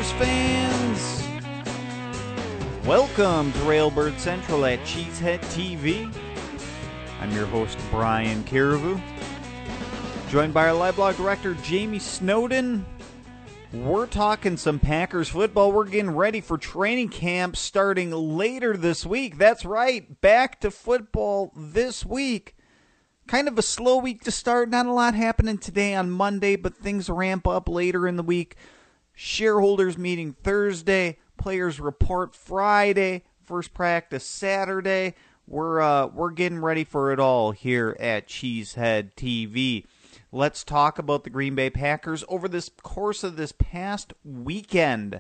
Packers fans! Welcome to Railbird Central at Cheesehead TV. I'm your host, Brian Caribou. Joined by our live blog director, Jamie Snowden. We're talking some Packers football. We're getting ready for training camp starting later this week. That's right, back to football this week. Kind of a slow week to start. Not a lot happening today on Monday, but things ramp up later in the week. Shareholders meeting Thursday. Players report Friday. First practice Saturday. We're getting ready for it all here at Cheesehead TV. Let's talk about the Green Bay Packers over this course of this past weekend.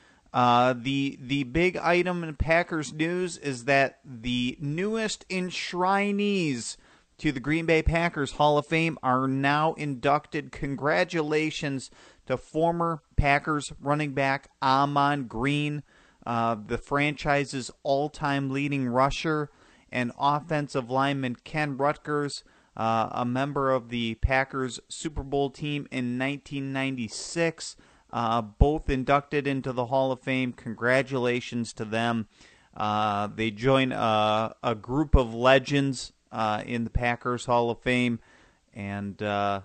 The big item in Packers news is that the newest enshrinees to the Green Bay Packers Hall of Fame are now inducted. Congratulations to former Packers running back Ahman Green, the franchise's all-time leading rusher, and offensive lineman Ken Rutgers, a member of the Packers Super Bowl team in 1996, both inducted into the Hall of Fame. Congratulations to them. They join a group of legends in the Packers Hall of Fame, and when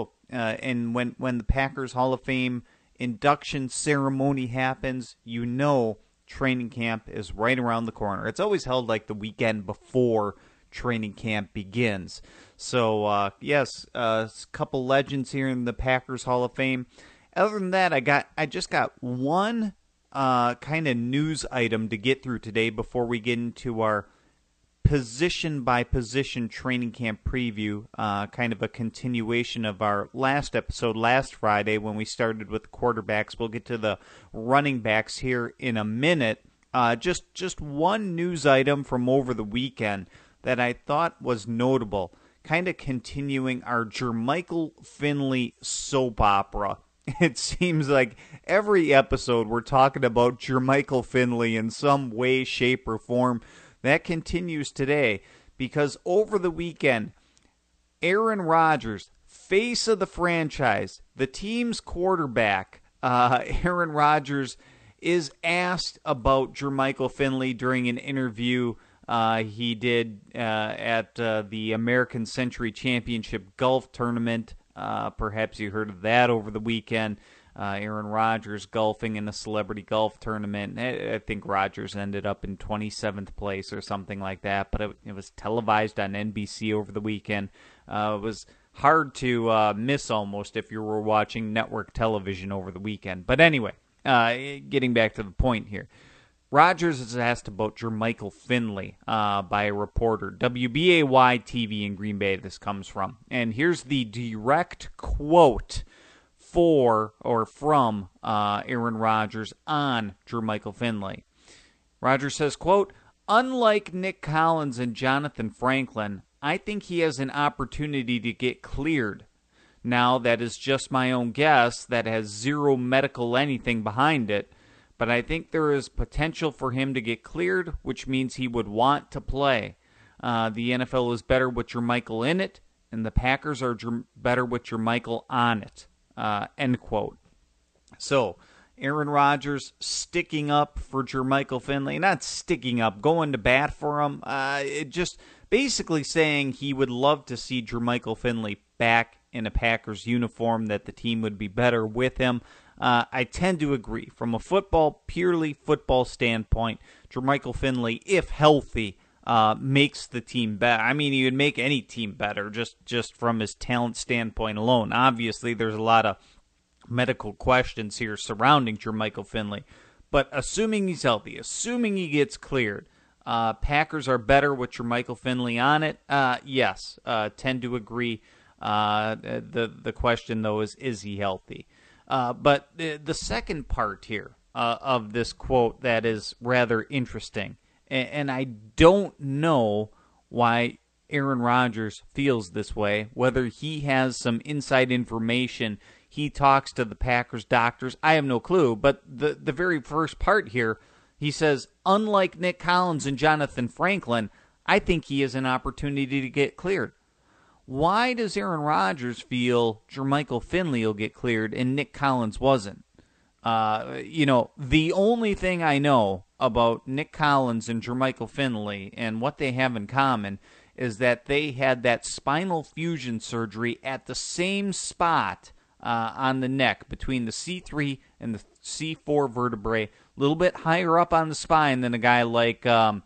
the Packers Hall of Fame induction ceremony happens, you know training camp is right around the corner. It's always held like the weekend before training camp begins. So yes, a couple legends here in the Packers Hall of Fame. Other than that, I just got one kind of news item to get through today before we get into our position-by-position training camp preview, kind of a continuation of our last episode last Friday when we started with the quarterbacks. We'll get to the running backs here in a minute. Just one news item from over the weekend that I thought was notable, kind of continuing our Jermichael Finley soap opera. It seems like every episode we're talking about Jermichael Finley in some way, shape, or form. That continues today because over the weekend, Aaron Rodgers, face of the franchise, the team's quarterback, Aaron Rodgers, is asked about Jermichael Finley during an interview he did at the American Century Championship Golf Tournament. Perhaps you heard of that over the weekend. Aaron Rodgers golfing in a celebrity golf tournament. I think Rodgers ended up in 27th place or something like that, but it was televised on NBC over the weekend. It was hard to miss almost if you were watching network television over the weekend. But anyway, getting back to the point here. Rodgers is asked about Jermichael Finley by a reporter. WBAY-TV in Green Bay this comes from. And here's the direct quote from Aaron Rodgers on Jermichael Finley. Rodgers says, quote, "Unlike Nick Collins and Jonathan Franklin, I think he has an opportunity to get cleared. Now, that is just my own guess that has zero medical anything behind it, but I think there is potential for him to get cleared, which means he would want to play. The NFL is better with Jermichael in it, and the Packers are better with Jermichael on it." End quote. So, Aaron Rodgers sticking up for Jermichael Finley. Not sticking up, going to bat for him. Just basically saying he would love to see Jermichael Finley back in a Packers uniform, that the team would be better with him. I tend to agree. From a purely football standpoint, Jermichael Finley, if healthy, makes the team better. I mean, he would make any team better just from his talent standpoint alone. Obviously, there's a lot of medical questions here surrounding Jermichael Finley. But assuming he's healthy, assuming he gets cleared, Packers are better with Jermichael Finley on it. Yes, tend to agree. The question, though, is he healthy? But the second part here of this quote that is rather interesting, and I don't know why Aaron Rodgers feels this way, whether he has some inside information, he talks to the Packers doctors, I have no clue. But the very first part here, he says, unlike Nick Collins and Jonathan Franklin, I think he has an opportunity to get cleared. Why does Aaron Rodgers feel Jermichael Finley will get cleared and Nick Collins wasn't? The only thing I know about Nick Collins and Jermichael Finley and what they have in common is that they had that spinal fusion surgery at the same spot on the neck between the C3 and the C4 vertebrae, a little bit higher up on the spine than a guy like the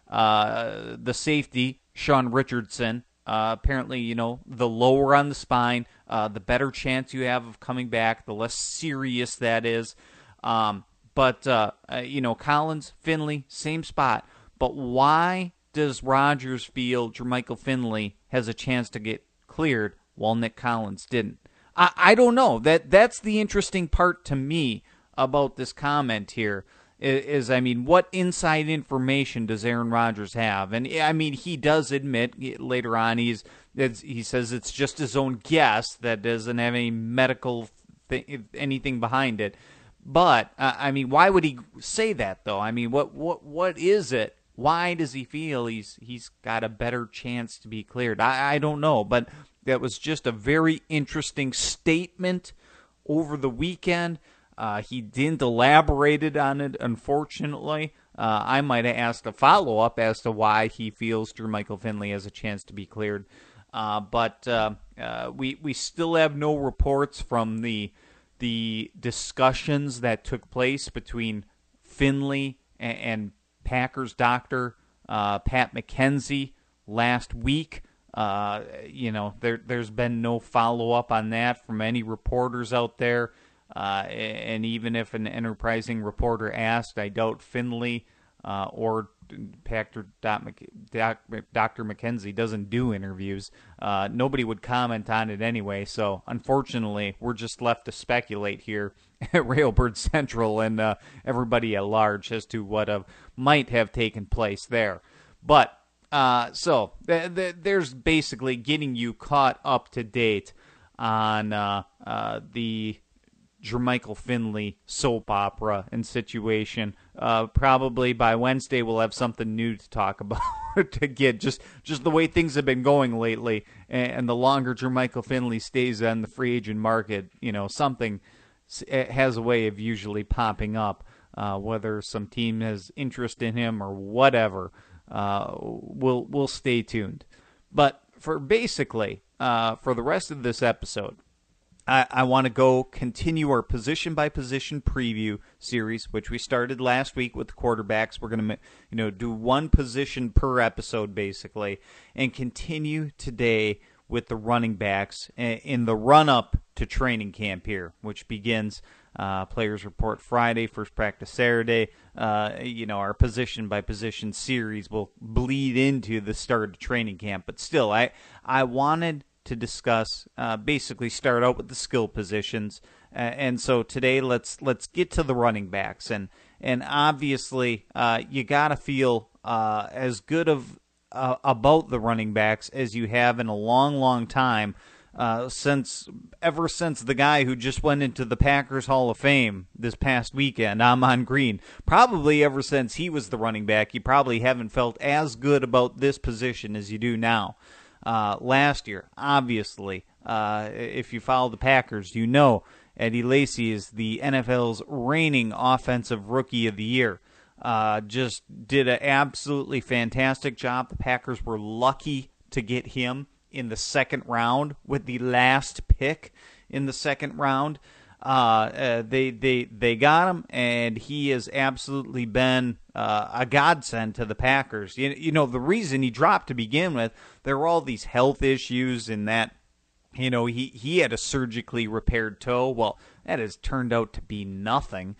safety, Sean Richardson. Apparently, the lower on the spine, the better chance you have of coming back, the less serious that is. But Collins, Finley, same spot. But why does Rodgers feel Jermichael Finley has a chance to get cleared while Nick Collins didn't? I don't know. That's the interesting part to me about this comment here. What inside information does Aaron Rodgers have? And, he does admit later on, he says it's just his own guess that doesn't have any medical anything behind it. But, why would he say that, though? What is it? Why does he feel he's got a better chance to be cleared? I don't know, but that was just a very interesting statement over the weekend. He didn't elaborate on it, unfortunately. I might have asked a follow-up as to why he feels Jermichael Finley has a chance to be cleared. But we still have no reports from the discussions that took place between Finley and Packers doctor Pat McKenzie last week. There's been no follow-up on that from any reporters out there. And even if an enterprising reporter asked, I doubt Finley or Dr. McKenzie doesn't do interviews. Nobody would comment on it anyway, so unfortunately, we're just left to speculate here at Railbird Central and everybody at large as to what might have taken place there. But, there's basically getting you caught up to date on the Jermichael Finley soap opera and situation. Probably by Wednesday we'll have something new to talk about to get just the way things have been going lately, and the longer Jermichael Finley stays on the free agent market, something has a way of usually popping up, whether some team has interest in him or whatever. We'll stay tuned. But for the rest of this episode, I want to continue our position-by-position preview series, which we started last week with the quarterbacks. We're going to, do one position per episode, basically, and continue today with the running backs in the run-up to training camp here, which begins Players Report Friday, first practice Saturday. Our position-by-position series will bleed into the start of training camp. But still, I wanted to discuss, basically start out with the skill positions, and so today let's get to the running backs, and obviously you gotta feel as good about the running backs as you have in a long time, ever since the guy who just went into the Packers Hall of Fame this past weekend, Ahman Green. Probably ever since he was the running back, you probably haven't felt as good about this position as you do now. Last year, obviously, if you follow the Packers, Eddie Lacy is the NFL's reigning offensive rookie of the year. Just did an absolutely fantastic job. The Packers were lucky to get him in the second round with the last pick in the second round. They got him, and he has absolutely been a godsend to the Packers. The reason he dropped to begin with, there were all these health issues in that, he had a surgically repaired toe. Well, that has turned out to be nothing,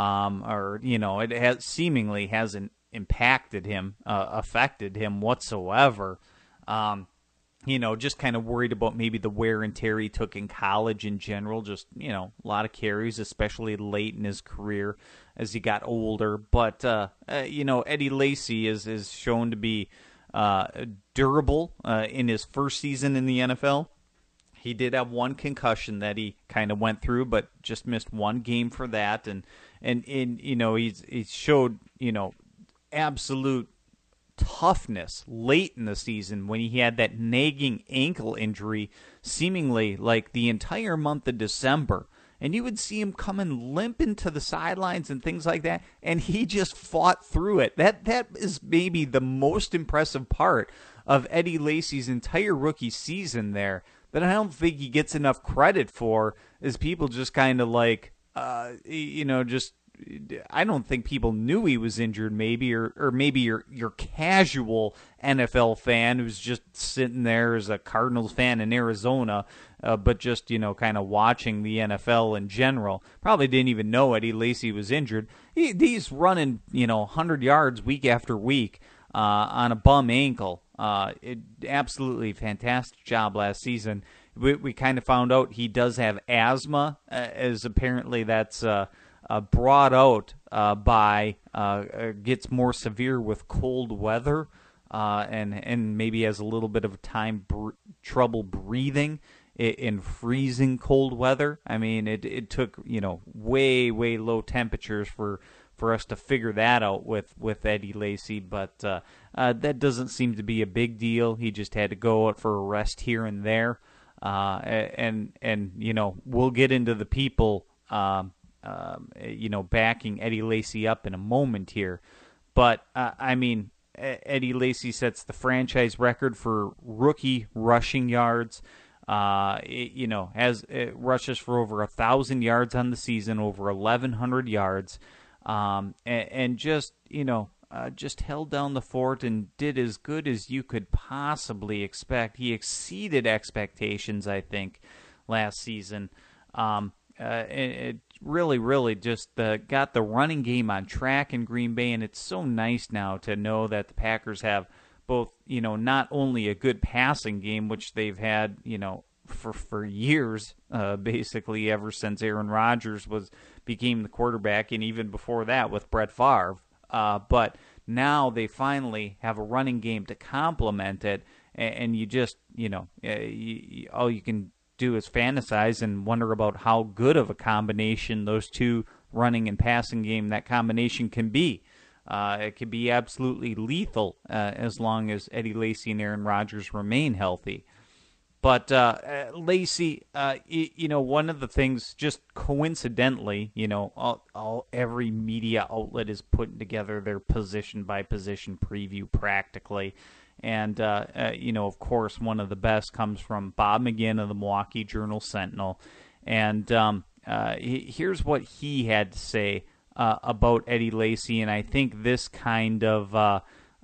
it seemingly hasn't impacted him, affected him whatsoever. Just kind of worried about maybe the wear and tear he took in college in general. Just, a lot of carries, especially late in his career as he got older. But, Eddie Lacy is shown to be durable in his first season in the NFL. He did have one concussion that he kind of went through, but just missed one game for that. And he showed, absolute toughness late in the season when he had that nagging ankle injury seemingly like the entire month of December. and you would see him coming limping to the sidelines and things like that, and he just fought through it. That is maybe the most impressive part of Eddie Lacy's entire rookie season there, that I don't think he gets enough credit for, is people just kind of like, just, I don't think people knew he was injured, maybe, or maybe your casual NFL fan who's just sitting there as a Cardinals fan in Arizona, but just, kind of watching the NFL in general, probably didn't even know Eddie Lacy was injured. He's running, 100 yards week after week on a bum ankle. Absolutely fantastic job last season. We kind of found out he does have asthma, as apparently that's brought out by gets more severe with cold weather, and maybe has a little bit of trouble breathing in freezing cold weather. I mean, it took way low temperatures for us to figure that out with Eddie Lacy, but that doesn't seem to be a big deal. He just had to go out for a rest here and there, and we'll get into the people backing Eddie Lacy up in a moment here. But, Eddie Lacy sets the franchise record for rookie rushing yards. Rushes for over 1,000 yards on the season, over 1,100 yards. And just held down the fort and did as good as you could possibly expect. He exceeded expectations, I think, last season. It really just got the running game on track in Green Bay, and it's so nice now to know that the Packers have both, not only a good passing game, which they've had, for years, basically ever since Aaron Rodgers became the quarterback, and even before that with Brett Favre, but now they finally have a running game to complement it, and you just, all you can do is fantasize and wonder about how good of a combination those two, running and passing game, that combination can be. It can be absolutely lethal as long as Eddie Lacy and Aaron Rodgers remain healthy. But Lacy, one of the things, just coincidentally, every media outlet is putting together their position-by-position preview practically. And, of course, one of the best comes from Bob McGinn of the Milwaukee Journal-Sentinel. And here's what he had to say about Eddie Lacy, and I think this kind of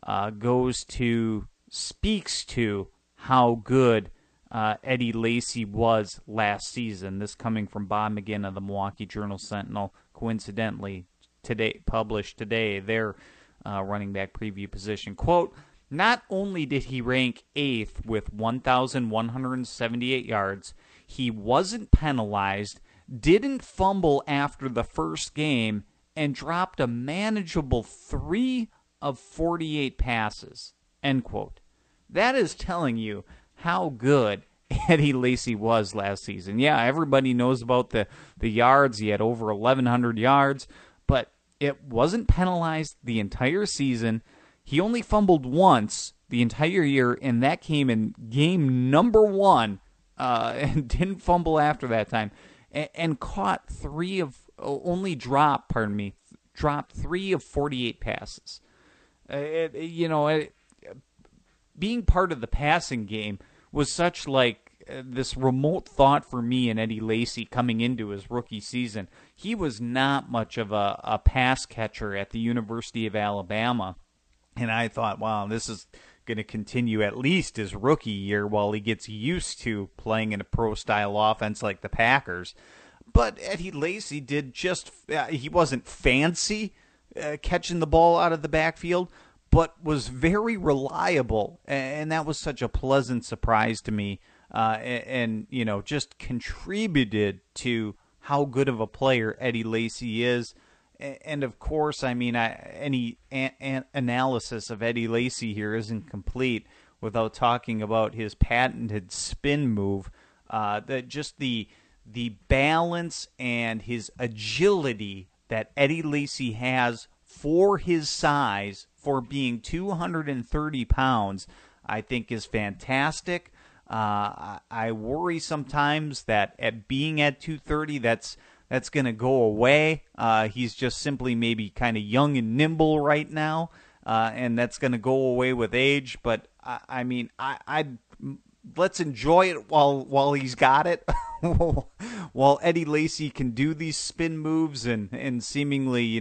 speaks to how good Eddie Lacy was last season. This coming from Bob McGinn of the Milwaukee Journal-Sentinel, coincidentally published today, their running back preview position. Quote, "Not only did he rank 8th with 1,178 yards, he wasn't penalized, didn't fumble after the first game, and dropped a manageable 3 of 48 passes." End quote. That is telling you how good Eddie Lacy was last season. Yeah, everybody knows about the yards. He had over 1,100 yards, but it wasn't penalized the entire season. He only fumbled once the entire year, and that came in game number 1, and didn't fumble after that time, and caught dropped 3 of 48 passes. Being part of the passing game was such this remote thought for me and Eddie Lacy coming into his rookie season. He was not much of a pass catcher at the University of Alabama, and I thought, wow, this is going to continue at least his rookie year while he gets used to playing in a pro-style offense like the Packers. But Eddie Lacy he wasn't fancy catching the ball out of the backfield, but was very reliable, and that was such a pleasant surprise to me, and just contributed to how good of a player Eddie Lacy is. And of course, any analysis of Eddie Lacy here isn't complete without talking about his patented spin move, the balance and his agility that Eddie Lacy has for his size, for being 230 pounds, I think is fantastic. I worry sometimes that at being at 230, that's going to go away. He's just simply maybe kind of young and nimble right now, and that's going to go away with age. But I mean, I let's enjoy it while he's got it. While Eddie Lacy can do these spin moves and seemingly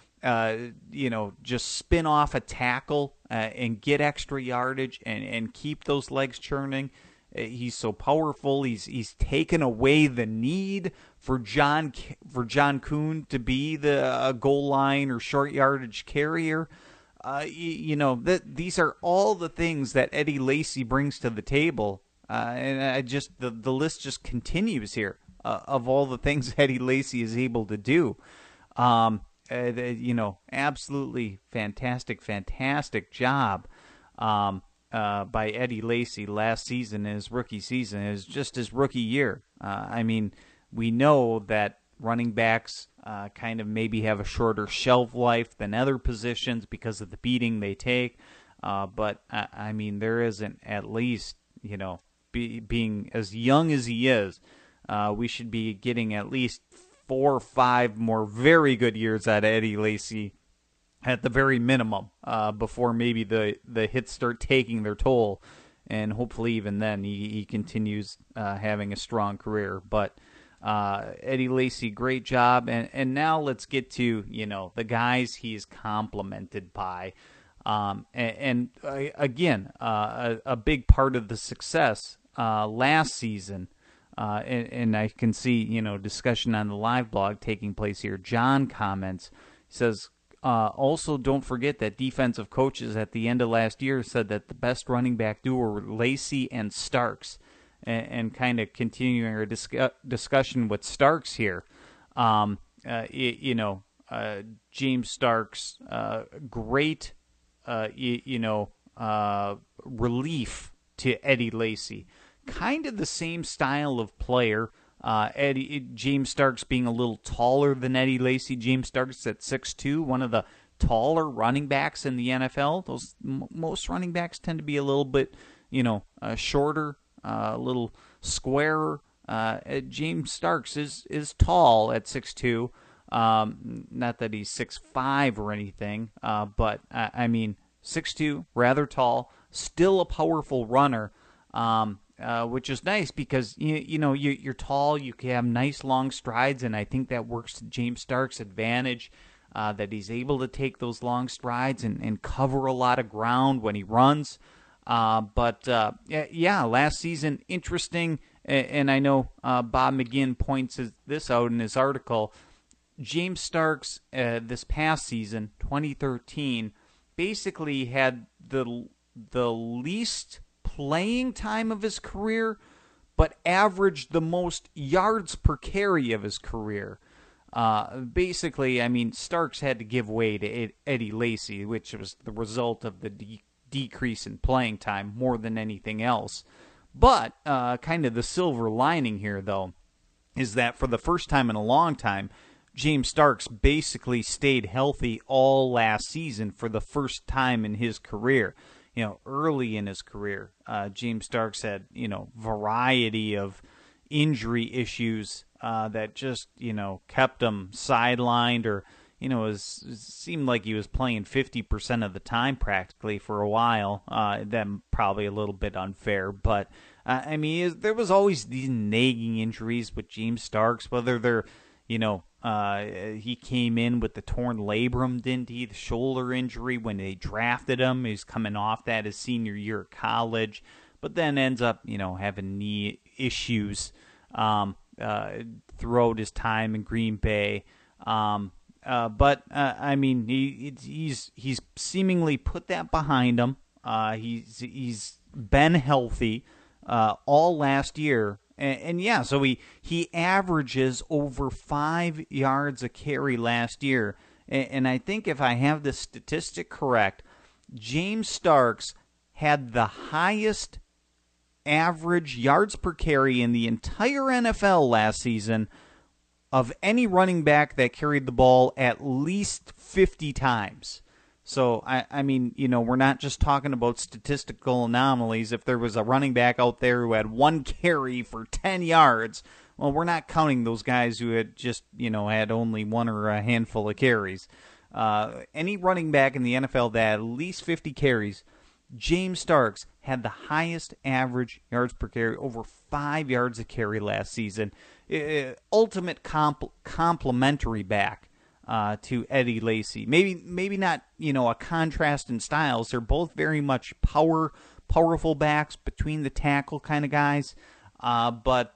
just spin off a tackle and get extra yardage and keep those legs churning. He's so powerful. He's taken away the need for John Kuhn to be the goal line or short yardage carrier. These are all the things that Eddie Lacy brings to the table, and the list just continues here of all the things Eddie Lacy is able to do. Absolutely fantastic job by Eddie Lacy last season, his rookie season, is just his rookie year. We know that running backs kind of maybe have a shorter shelf life than other positions because of the beating they take. But there isn't, at least, being as young as he is, we should be getting at least 4 or 5 more very good years out of Eddie Lacy at the very minimum, before maybe the hits start taking their toll. And hopefully even then he continues having a strong career. But Eddie Lacy, great job. And now let's get to, the guys he's complimented by. Again, a big part of the success last season, and I can see, discussion on the live blog taking place here. John comments, he says, also, don't forget that defensive coaches at the end of last year said that the best running back duo were Lacy and Starks. And kind of continuing our discussion with Starks here, James Starks, great, relief to Eddie Lacy. Kind of the same style of player. James Starks being a little taller than Eddie Lacy. James Starks at 6'2", one of the taller running backs in the NFL. Most running backs tend to be a little bit, shorter, a little squarer. James Starks is tall at 6'2". Not that he's 6'5" or anything, but 6'2", rather tall, still a powerful runner. Which is nice because you're tall, you can have nice long strides, and I think that works to James Starks' advantage, that he's able to take those long strides and cover a lot of ground when he runs. But last season, interesting, and I know Bob McGinn points this out in his article. James Starks this past season, 2013, basically had the least playing time of his career, but averaged the most yards per carry of his career. Starks had to give way to Eddie Lacy, which was the result of the decrease in playing time more than anything else. But kind of the silver lining here, though, is that for the first time in a long time, James Starks basically stayed healthy all last season for the first time in his career. Early in his career, James Starks had, variety of injury issues that just, kept him sidelined, or, it seemed like he was playing 50% of the time practically for a while. That probably a little bit unfair, but, there was always these nagging injuries with James Starks, whether they're, he came in with the torn labrum, didn't he? The shoulder injury when they drafted him. He's coming off that his senior year at college, but then ends up, having knee issues throughout his time in Green Bay. He's seemingly put that behind him. He's been healthy all last year. So he averages over 5 yards a carry last year. And I think if I have the statistic correct, James Starks had the highest average yards per carry in the entire NFL last season of any running back that carried the ball at least 50 times. So, I mean, we're not just talking about statistical anomalies. If there was a running back out there who had one carry for 10 yards, well, we're not counting those guys who had just, had only one or a handful of carries. Any running back in the NFL that had at least 50 carries, James Starks had the highest average yards per carry, over 5 yards a carry last season. Ultimate complementary back to Eddie Lacy. Maybe not, a contrast in styles. They're both very much powerful backs, between the tackle kind of guys. But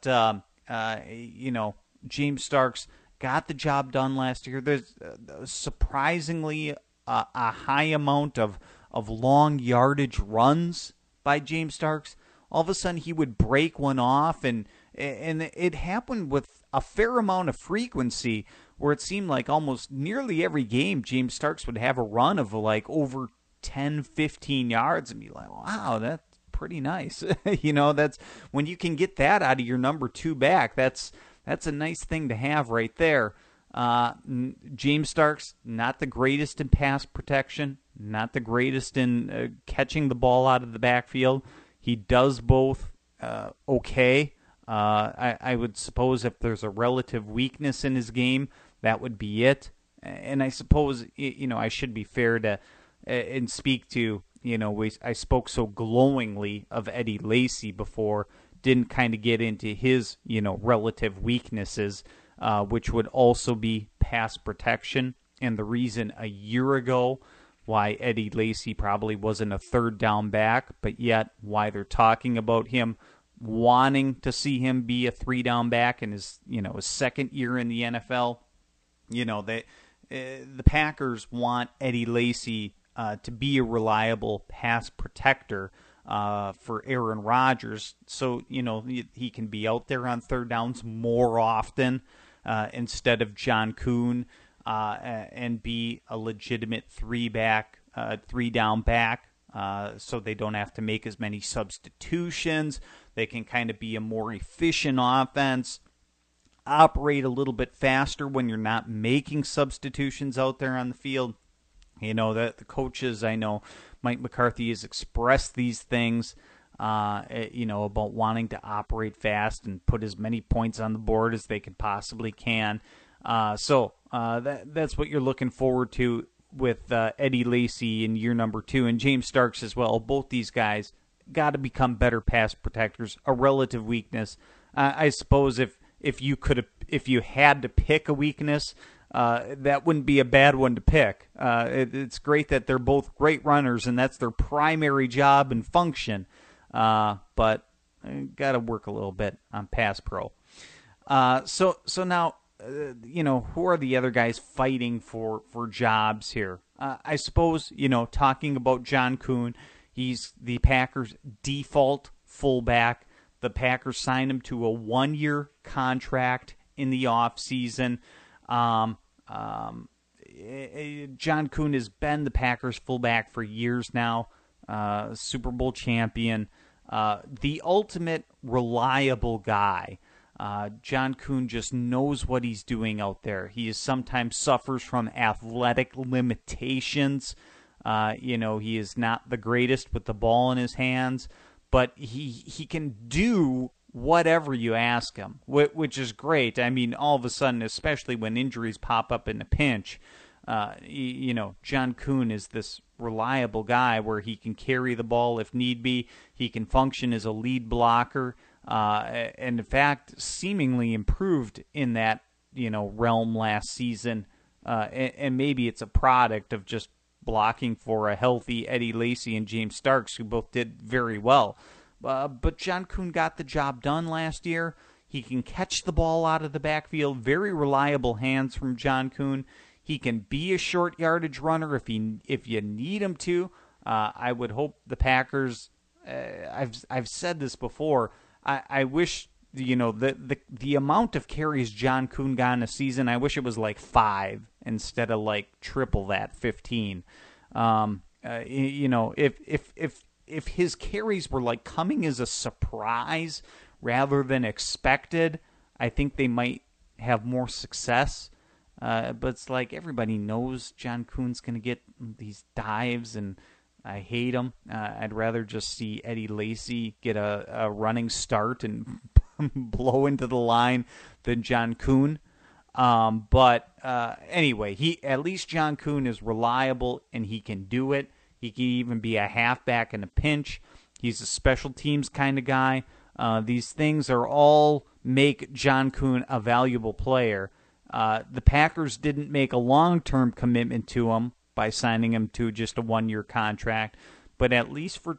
James Starks got the job done last year. There's surprisingly a high amount of long yardage runs by James Starks. All of a sudden, he would break one off, and it happened with a fair amount of frequency, where it seemed like almost nearly every game, James Starks would have a run of like over 10, 15 yards, and be like, wow, that's pretty nice. That's when you can get that out of your number two back. That's a nice thing to have right there. James Starks, not the greatest in pass protection, not the greatest in catching the ball out of the backfield. He does both okay. I would suppose if there's a relative weakness in his game, that would be it. And I suppose, I should be fair to and speak to, I spoke so glowingly of Eddie Lacy before, didn't kind of get into his, relative weaknesses, which would also be pass protection. And the reason a year ago why Eddie Lacy probably wasn't a third down back, but yet why they're talking about him wanting to see him be a 3-down back in his, his second year in the NFL. The Packers want Eddie Lacy to be a reliable pass protector for Aaron Rodgers, so he can be out there on third downs more often instead of John Kuhn, and be a legitimate 3-down back. So they don't have to make as many substitutions. They can kind of be a more efficient offense, operate a little bit faster when you're not making substitutions out there on the field. That the coaches, I know Mike McCarthy has expressed these things, about wanting to operate fast and put as many points on the board as they could possibly can. So that's what you're looking forward to with Eddie Lacy in year number 2, and James Starks as well. Both these guys got to become better pass protectors. A relative weakness, I suppose. If you had to pick a weakness, that wouldn't be a bad one to pick. It's great that they're both great runners, and that's their primary job and function. But got to work a little bit on pass pro. So now, who are the other guys fighting for jobs here? I suppose, talking about John Kuhn, he's the Packers' default fullback. The Packers signed him to a 1-year contract in the offseason. John Kuhn has been the Packers' fullback for years now, Super Bowl champion, the ultimate reliable guy. John Kuhn just knows what he's doing out there. He sometimes suffers from athletic limitations. He is not the greatest with the ball in his hands, but he can do whatever you ask him, which is great. I mean, all of a sudden, especially when injuries pop up in a pinch, John Kuhn is this reliable guy where he can carry the ball if need be. He can function as a lead blocker, and in fact, seemingly improved in that realm last season. And maybe it's a product of just blocking for a healthy Eddie Lacy and James Starks, who both did very well. But John Kuhn got the job done last year. He can catch the ball out of the backfield. Very reliable hands from John Kuhn. He can be a short yardage runner if you need him to. I would hope the Packers. I've said this before. I wish the amount of carries John Kuhn got in a season. I wish it was like 5 instead of like triple that, 15. If his carries were like coming as a surprise rather than expected, I think they might have more success. But it's like everybody knows John Kuhn's going to get these dives, and I hate him. I'd rather just see Eddie Lacy get a running start and blow into the line than John Kuhn. But anyway, at least John Kuhn is reliable, and he can do it. He can even be a halfback in a pinch. He's a special teams kind of guy. These things are all make John Kuhn a valuable player. The Packers didn't make a long-term commitment to him by signing him to just a one-year contract, but at least for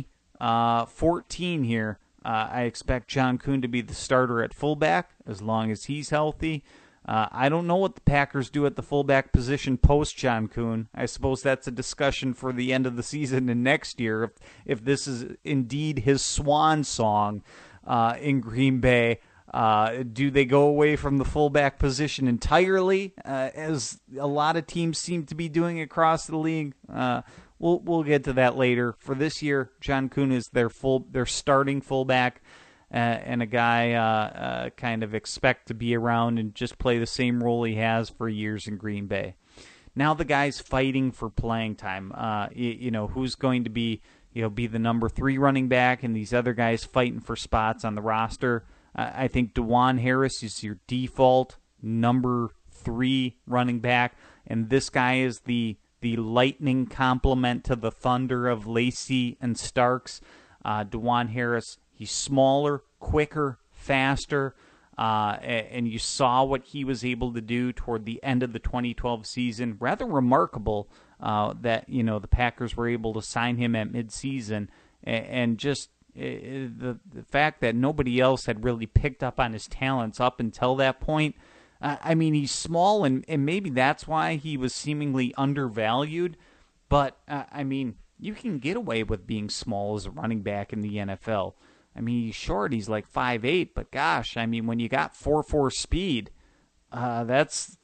2014 here, I expect John Kuhn to be the starter at fullback as long as he's healthy. I don't know what the Packers do at the fullback position post John Kuhn. I suppose that's a discussion for the end of the season and next year if this is indeed his swan song in Green Bay. Do they go away from the fullback position entirely, as a lot of teams seem to be doing across the league? We'll get to that later. For this year, John Kuhn is their starting fullback, and a guy kind of expect to be around and just play the same role he has for years in Green Bay. Now the guy's fighting for playing time. Who's going to be the number 3 running back, and these other guys fighting for spots on the roster. I think Dajuan Harris is your default number 3 running back, and this guy is the lightning complement to the thunder of Lacy and Starks. Dajuan Harris, he's smaller, quicker, faster, and you saw what he was able to do toward the end of the 2012 season. Rather remarkable that the Packers were able to sign him at midseason, and just the fact that nobody else had really picked up on his talents up until that point. He's small, and maybe that's why he was seemingly undervalued. But, you can get away with being small as a running back in the NFL. He's short. He's like 5'8", but gosh, when you got 4.4 speed, that's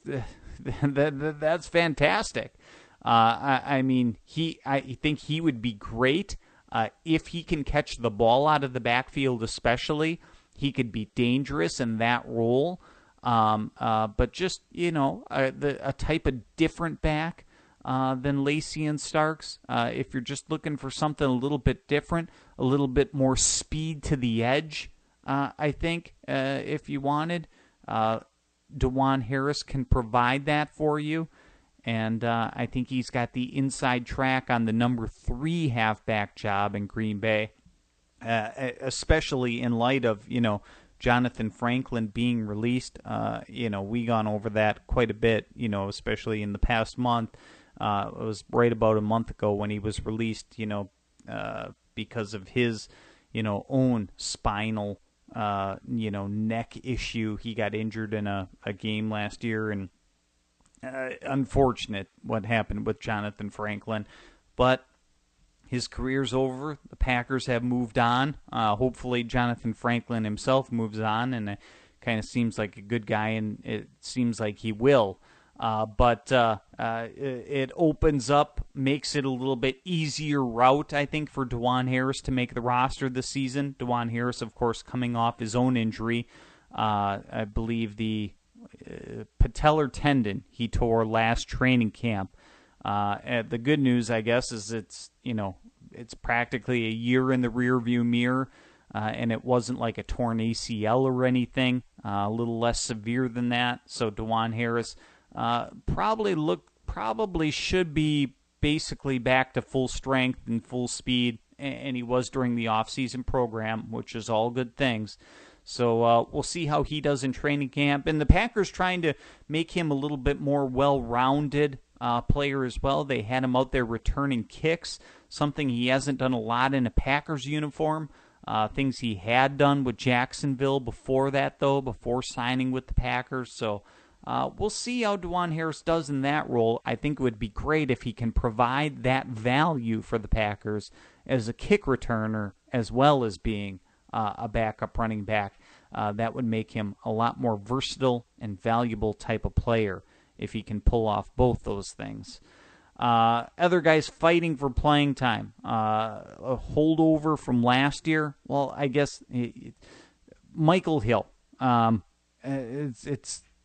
fantastic. I think he would be great if he can catch the ball out of the backfield, especially. He could be dangerous in that role. But just, a type of different back than Lacy and Starks. If you're just looking for something a little bit different, a little bit more speed to the edge, I think, if you wanted, Dajuan Harris can provide that for you. And I think he's got the inside track on the number 3 halfback job in Green Bay, especially in light of, Jonathan Franklin being released. We gone over that quite a bit, especially in the past month. It was right about a month ago when he was released, because of his, own spinal, neck issue. He got injured in a game last year, and unfortunate what happened with Jonathan Franklin. But his career's over. The Packers have moved on. Hopefully Jonathan Franklin himself moves on, and it kind of seems like a good guy, and it seems like he will. But it opens up, makes it a little bit easier route, I think, for Dajuan Harris to make the roster this season. Dajuan Harris, of course, coming off his own injury. I believe the patellar tendon he tore last training camp. The good news, I guess, is it's practically a year in the rearview mirror, and it wasn't like a torn ACL or anything. A little less severe than that. So Dajuan Harris probably should be basically back to full strength and full speed, and he was during the off-season program, which is all good things. So we'll see how he does in training camp. And the Packers trying to make him a little bit more well-rounded player as well. They had him out there returning kicks, something he hasn't done a lot in a Packers uniform. Things he had done with Jacksonville before that, though, before signing with the Packers. So we'll see how Dajuan Harris does in that role. I think it would be great if he can provide that value for the Packers as a kick returner as well as being a backup running back. That would make him a lot more versatile and valuable type of player if he can pull off both those things. Other guys fighting for playing time. A holdover from last year. Well, I guess Michael Hill. It's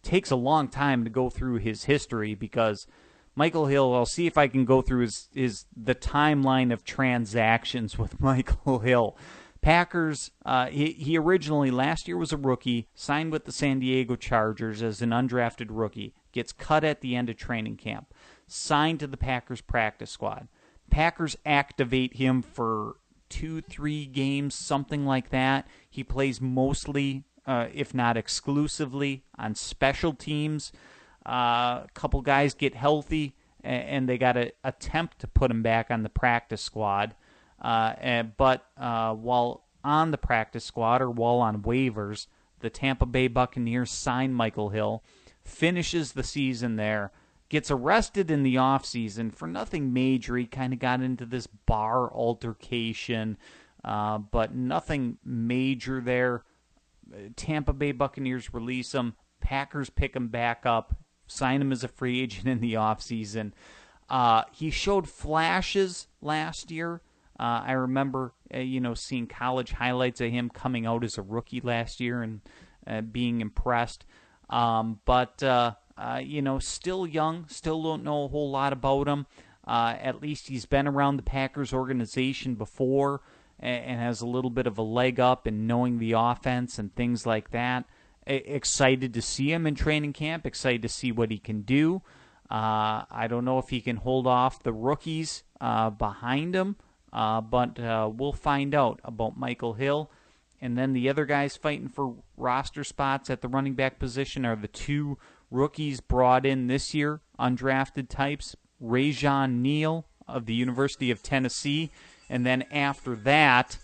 takes a long time to go through his history because Michael Hill, I'll see if I can go through the timeline of transactions with Michael Hill. Packers, he originally, last year was a rookie, signed with the San Diego Chargers as an undrafted rookie, gets cut at the end of training camp, signed to the Packers practice squad. Packers activate him for 2-3 games, something like that. He plays mostly, if not exclusively, on special teams. A couple guys get healthy, and they got to attempt to put him back on the practice squad. But while on the practice squad or while on waivers, the Tampa Bay Buccaneers sign Michael Hill, finishes the season there, gets arrested in the offseason for nothing major. He kind of got into this bar altercation, but nothing major there. Tampa Bay Buccaneers release him. Packers pick him back up, sign him as a free agent in the offseason. He showed flashes last year. I remember, seeing college highlights of him coming out as a rookie last year and being impressed. But still young, still don't know a whole lot about him. At least he's been around the Packers organization before and has a little bit of a leg up in knowing the offense and things like that. Excited to see him in training camp, excited to see what he can do. I don't know if he can hold off the rookies behind him. But we'll find out about Michael Hill. And then the other guys fighting for roster spots at the running back position are the two rookies brought in this year, undrafted types, Rajon Neal of the University of Tennessee. And then after that,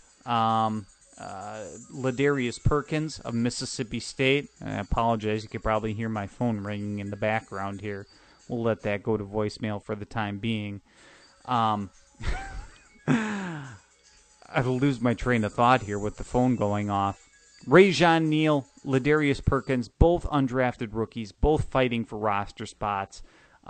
Ladarius Perkins of Mississippi State. I apologize, you could probably hear my phone ringing in the background here. We'll let that go to voicemail for the time being. I'll lose my train of thought here with the phone going off. Rajon Neal, Ladarius Perkins, both undrafted rookies, both fighting for roster spots.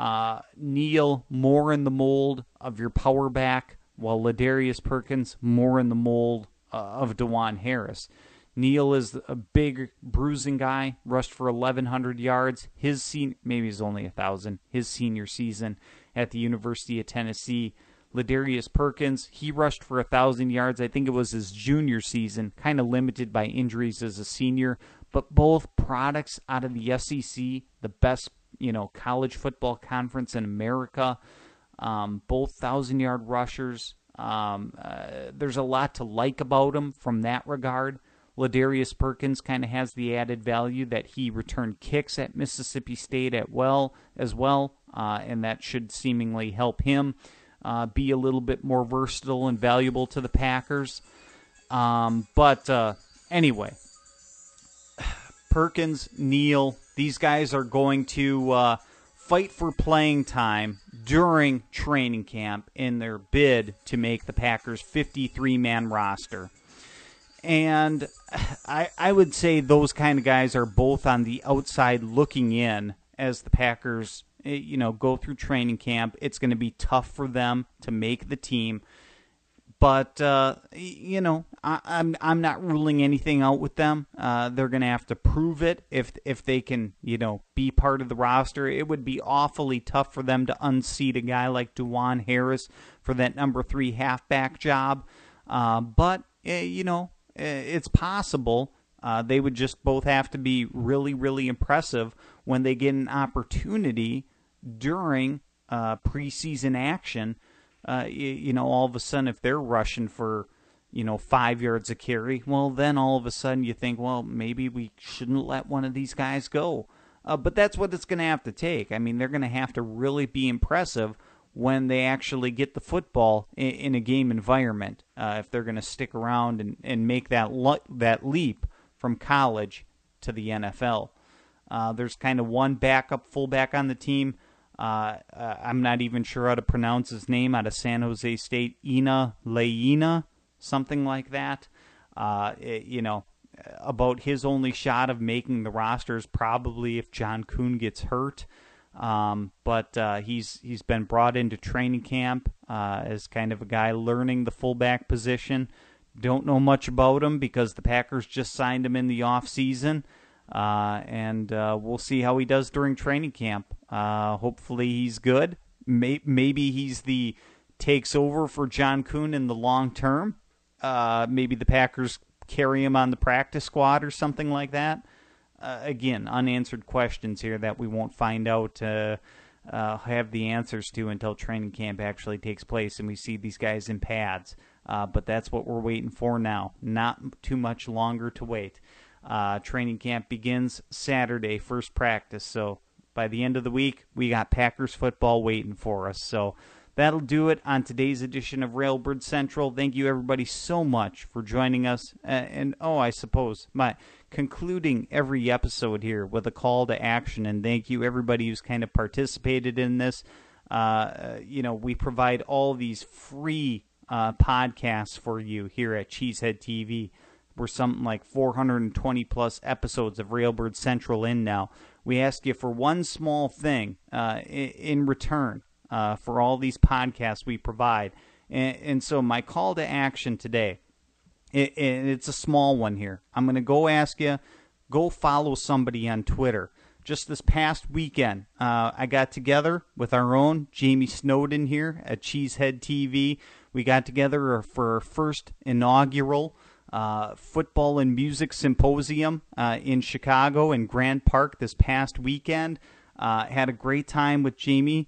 Neal, more in the mold of your power back, while Ladarius Perkins, more in the mold of DeJuan Harris. Neal is a big bruising guy, rushed for 1,100 yards. Maybe it's only 1,000. His senior season at the University of Tennessee. Ladarius Perkins, he rushed for 1,000 yards. I think it was his junior season, kind of limited by injuries as a senior. But both products out of the SEC, the best, college football conference in America. Both 1,000-yard rushers. There's a lot to like about them from that regard. Ladarius Perkins kind of has the added value that he returned kicks at Mississippi State as well, and that should seemingly help him be a little bit more versatile and valuable to the Packers. But anyway, Perkins, Neal, these guys are going to fight for playing time during training camp in their bid to make the Packers' 53-man roster. And I would say those kind of guys are both on the outside looking in as the Packers go through training camp. It's going to be tough for them to make the team. But, I'm not ruling anything out with them. They're going to have to prove it if they can, be part of the roster. It would be awfully tough for them to unseat a guy like DeJuan Harris for that number 3 halfback job. But, it's possible. They would just both have to be really, really impressive when they get an opportunity during preseason action. All of a sudden, if they're rushing for, 5 yards a carry, well, then all of a sudden you think, well, maybe we shouldn't let one of these guys go. But that's what it's going to have to take. I mean, they're going to have to really be impressive when they actually get the football in a game environment, if they're going to stick around and make that leap from college to the NFL. There's kind of one backup fullback on the team. I'm not even sure how to pronounce his name, out of San Jose State, Ina Leina, something like that. About his only shot of making the roster is probably if John Kuhn gets hurt. But he's been brought into training camp as kind of a guy learning the fullback position. Don't know much about him because the Packers just signed him in the offseason. And we'll see how he does during training camp. Hopefully he's good. Maybe he's takes over for John Kuhn in the long term. Maybe the Packers carry him on the practice squad or something like that. Again, unanswered questions here that we won't find out, have the answers to until training camp actually takes place and we see these guys in pads. But that's what we're waiting for now. Not too much longer to wait. Training camp begins Saturday, first practice. So by the end of the week, we got Packers football waiting for us. So that'll do it on today's edition of Railbird Central. Thank you, everybody, so much for joining us. I suppose my concluding every episode here with a call to action. And thank you, everybody who's kind of participated in this. We provide all these free podcasts for you here at Cheesehead TV. We're something like 420 plus episodes of Railbird Central in now. We ask you for one small thing in return for all these podcasts we provide. And so my call to action today, it's a small one here. I'm going to go ask you, go follow somebody on Twitter. Just this past weekend, I got together with our own Jamie Snowden here at Cheesehead TV. We got together for our first inaugural football and music symposium in Chicago in Grant Park this past weekend. Had a great time with Jamie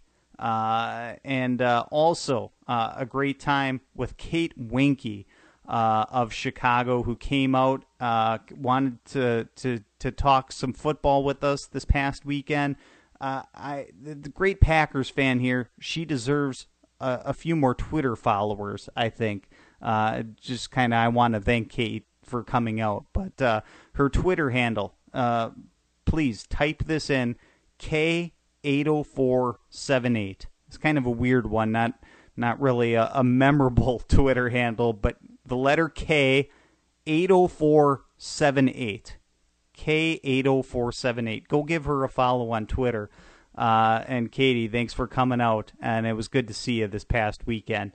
and also a great time with Kate Winke of Chicago, who came out, wanted to talk some football with us this past weekend. The great Packers fan here, she deserves a few more Twitter followers, I think. Just kind of, I want to thank Kate for coming out. But her Twitter handle, please type this in, K80478. It's kind of a weird one, not really a memorable Twitter handle, but the letter K, 80478. K80478. Go give her a follow on Twitter. And Katie, thanks for coming out, and it was good to see you this past weekend.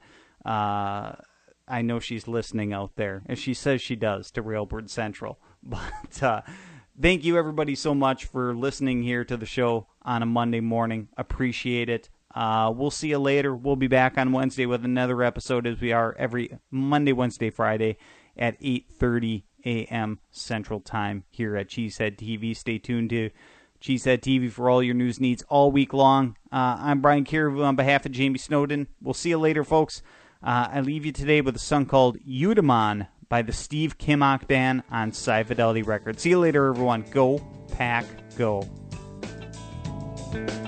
I know she's listening out there, and she says she does, to Railbird Central. But thank you, everybody, so much for listening here to the show on a Monday morning. Appreciate it. We'll see you later. We'll be back on Wednesday with another episode, as we are every Monday, Wednesday, Friday at 8:30 a.m. Central Time here at Cheesehead TV. Stay tuned to Cheesehead TV for all your news needs all week long. I'm Brian Caribou on behalf of Jamie Snowden. We'll see you later, folks. I leave you today with a song called Eudaimon by the Steve Kimock Band on Sci Fidelity Records. See you later, everyone. Go Pack Go.